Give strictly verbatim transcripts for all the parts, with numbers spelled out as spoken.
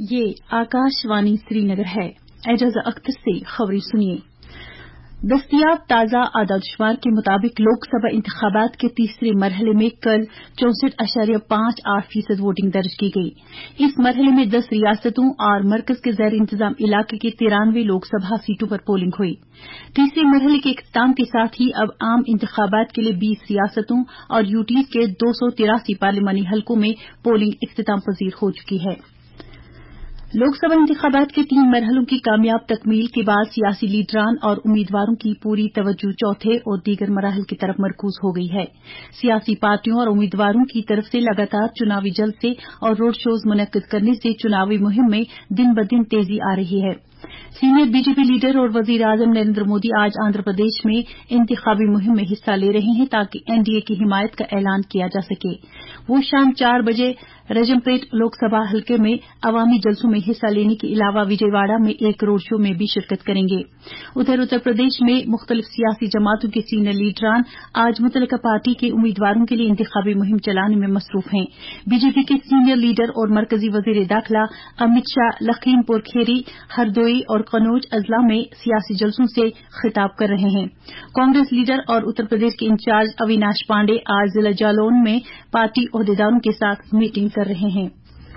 یہ آکاشوانی سری نگر ہے۔ اعجاز اختر سے خبریں سنیے۔ دستیاب تازہ اعداد و شمار کے مطابق لوک سبھا انتخابات کے تیسرے مرحلے میں کل چونسٹھ اشاریہ پانچ آٹھ فیصد ووٹنگ درج کی گئی۔ اس مرحلے میں دس ریاستوں اور مرکز کے زیر انتظام علاقے کے ترانوے لوک سبھا سیٹوں پر پولنگ ہوئی۔ تیسرے مرحلے کے اختتام کے ساتھ ہی اب عام انتخابات کے لیے بیس ریاستوں اور یوٹیز کے دو سو تراسی پارلیمانی حلقوں میں پولنگ اختتام پذیر ہو چکی ہے۔ لوک سبھا انتخابات کے تین مرحلوں کی کامیاب تکمیل کے بعد سیاسی لیڈران اور امیدواروں کی پوری توجہ چوتھے اور دیگر مراحل کی طرف مرکوز ہو گئی ہے۔ سیاسی پارٹیوں اور امیدواروں کی طرف سے لگاتار چناوی جلسے اور روڈ شوز منعقد کرنے سے چناوی مہم میں دن بدن تیزی آ رہی ہے۔ Senior B J P leader اور وزیر اعظم نریندر مودی آج آندھرا پردیش میں انتخابی مہم میں حصہ لے رہے ہیں تاکہ این ڈی اے کی حمایت کا اعلان کیا جا سکے۔ وہ شام چار بجے رجم پیٹ لوک سبھا حلقے میں عوامی جلسوں میں حصہ لینے کے علاوہ وجے واڑہ میں ایک روڈ شو میں بھی شرکت کریں گے۔ ادھر اتر پردیش میں مختلف سیاسی جماعتوں کے سینئر لیڈران آج متعلقہ پارٹی کے امیدواروں کے لیے انتخابی مہم چلانے میں مصروف ہیں۔ بی جے پی کے سینئر لیڈر اور مرکزی وزیر داخلہ امت شاہ لکھیم پور کھیری، ہردوئی اور قنوج اضلاع میں سیاسی جلسوں سے خطاب کر رہے ہیں۔ کانگریس لیڈر اور اتر پردیش کے انچارج اویناش پانڈے آج ضلع جالون میں پارٹی عہدیداروں کے ساتھ میٹنگ کر رہے ہیں۔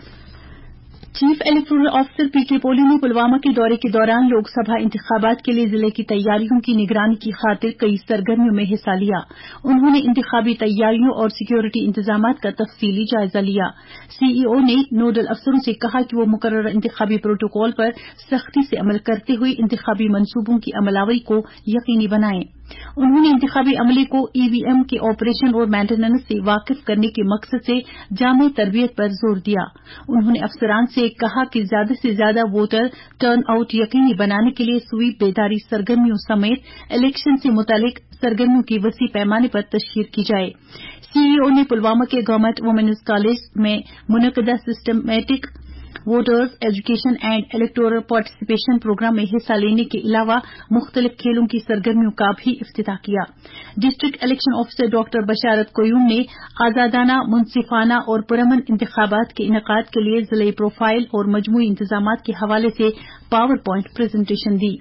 چیف الیکٹورل آفیسر پی کے پولی نے پلوامہ کے دورے کے دوران لوک سبھا انتخابات کے لیے ضلع کی تیاریوں کی نگرانی کی خاطر کئی سرگرمیوں میں حصہ لیا۔ انہوں نے انتخابی تیاریوں اور سیکورٹی انتظامات کا تفصیلی جائزہ لیا۔ سی ای او نے نوڈل افسروں سے کہا کہ وہ مقررہ انتخابی پروٹوکول پر سختی سے عمل کرتے ہوئے انتخابی منصوبوں کی عملاوری کو یقینی بنائیں۔ انہوں نے انتخابی عملے کو ای وی ایم کے آپریشن اور مینٹیننس سے واقف کرنے کے مقصد سے جامع تربیت پر زور دیا۔ انہوں نے افسران سے کہا کہ زیادہ سے زیادہ ووٹر ٹرن آؤٹ یقینی بنانے کے لیے سویپ بیداری سرگرمیوں سمیت الیکشن سے متعلق سرگرمیوں کی وسیع پیمانے پر تشہیر کی جائے۔ سی ای او نے پلوامہ کے گورنمنٹ وومنز کالج میں منعقدہ systematic voters education and electoral participation programme میں حصہ لینے کے علاوہ مختلف کھیلوں کی سرگرمیوں کا بھی افتتاح کیا۔ ڈسٹرکٹ الیکشن آفیسر ڈاکٹر بشارت قیوم نے آزادانہ، منصفانہ اور پرامن انتخابات کے انعقاد کے لیے ضلعی پروفائل اور مجموعی انتظامات کے حوالے سے پاور پوائنٹ پریزنٹیشن دی۔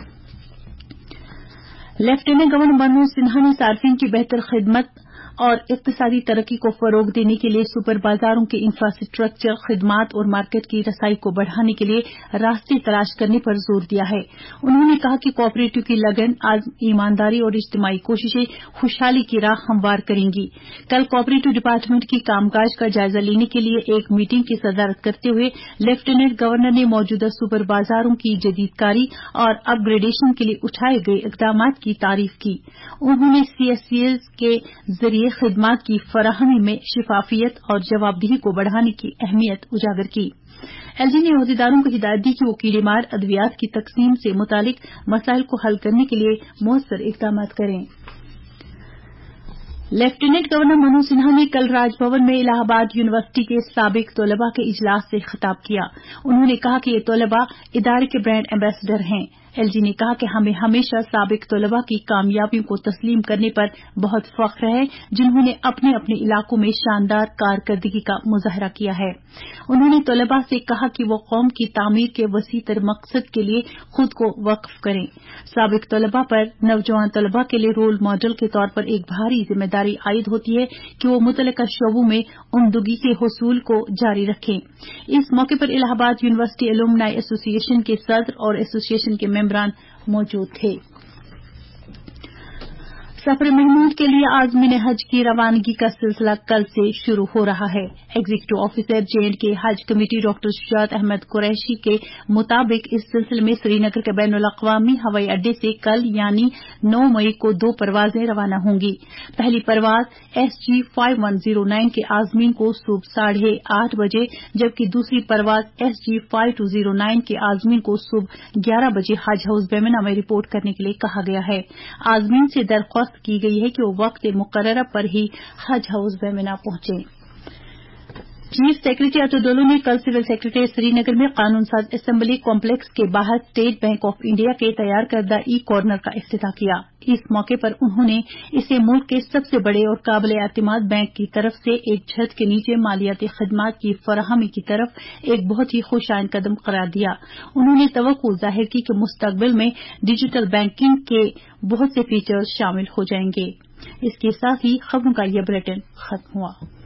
لیفٹیننٹ گورنر منموہن سنہا نے صارفین کی بہتر خدمت اور اقتصادی ترقی کو فروغ دینے کے لیے سپر بازاروں کے انفراسٹرکچر، خدمات اور مارکیٹ کی رسائی کو بڑھانے کے لیے راستے تلاش کرنے پر زور دیا ہے۔ انہوں نے کہا کہ کوآپریٹو کی لگن، عزم، ایمانداری اور اجتماعی کوششیں خوشحالی کی راہ ہموار کریں گی۔ کل کوآپریٹو ڈپارٹمنٹ کی کام کاج کا جائزہ لینے کے لیے ایک میٹنگ کی صدارت کرتے ہوئے لیفٹیننٹ گورنر نے موجودہ سپر بازاروں کی جدید کاری اور اپ گریڈیشن کے لیے اٹھائے گئے اقدامات کی تعریف کی۔ انہوں نے سی ایس سی ایز کے ذریعے خدمات کی فراہمی میں شفافیت اور جوابدہی کو بڑھانے کی اہمیت اجاگر کی۔ ایل جی نے عہدیداروں کو ہدایت دی کہ وہ کیڑے مار ادویات کی تقسیم سے متعلق مسائل کو حل کرنے کے لیے مؤثر اقدامات کریں۔ لیفٹیننٹ گورنر منموہن سنہا نے کل راج بھون میں الہ آباد یونیورسٹی کے سابق طلباء کے اجلاس سے خطاب کیا۔ انہوں نے کہا کہ یہ طلباء ادارے کے برانڈ ایمبیسڈر ہیں۔ ایل جی نے کہا کہ ہمیں ہمیشہ سابق طلباء کی کامیابیوں کو تسلیم کرنے پر بہت فخر ہے جنہوں نے اپنے اپنے علاقوں میں شاندار کارکردگی کا مظاہرہ کیا ہے۔ انہوں نے طلباء سے کہا کہ وہ قوم کی تعمیر کے وسیع تر مقصد کے لیے خود کو وقف کریں۔ سابق طلباء پر نوجوان طلباء کے لیے رول ماڈل کے طور پر ایک بھاری ذمہ داری عائد ہوتی ہے کہ وہ متعلقہ شعبوں میں عمدگی کے حصول کو جاری رکھیں۔ اس موقع پر الہ آباد یونیورسٹی الومنائی ایسوسی ایشن کے صدر اور ایسوسی ایشن کے ممبران موجود تھے۔ سفر محمود کے لیے عازمین حج کی روانگی کا سلسلہ کل سے شروع ہو رہا ہے۔ Executive officer J and K حج کمیٹی ڈاکٹر شجاعت احمد قریشی کے مطابق اس سلسلے میں سری نگر کے بین الاقوامی ہوائی اڈے سے کل یعنی نو مئی کو دو پروازیں روانہ ہوں گی۔ پہلی پرواز S G five one zero nine کے عازمین کو صبح ساڑھے آٹھ بجے جبکہ دوسری پرواز S G five two zero nine کے عازمین کو صبح گیارہ بجے حج ہاؤس بیمنا میں رپورٹ کرنے کے لیے کہا گیا ہے۔ عازمین سے درخواست کی گئی ہے کہ وہ وقت مقررہ پر ہی حج ہاؤس بیمنا پہنچیں۔ چیف سیکرٹری اتو ڈولو نے کل سول سیکرٹری سری نگر میں قانون ساز اسمبلی کمپلیکس کے باہر اسٹیٹ بینک آف انڈیا کے تیار کردہ ای کارنر کا افتتاح کیا۔ اس موقع پر انہوں نے اسے ملک کے سب سے بڑے اور قابل اعتماد بینک کی طرف سے ایک چھت کے نیچے مالیاتی خدمات کی فراہمی کی طرف ایک بہت ہی خوش آئند قدم قرار دیا۔ انہوں نے توقع ظاہر کی کہ مستقبل میں ڈیجیٹل بینکنگ کے بہت سے فیچرز شامل ہو جائیں گے۔ اس کے ساتھ ہی خبروں کا یہ بلیٹن ختم ہوا۔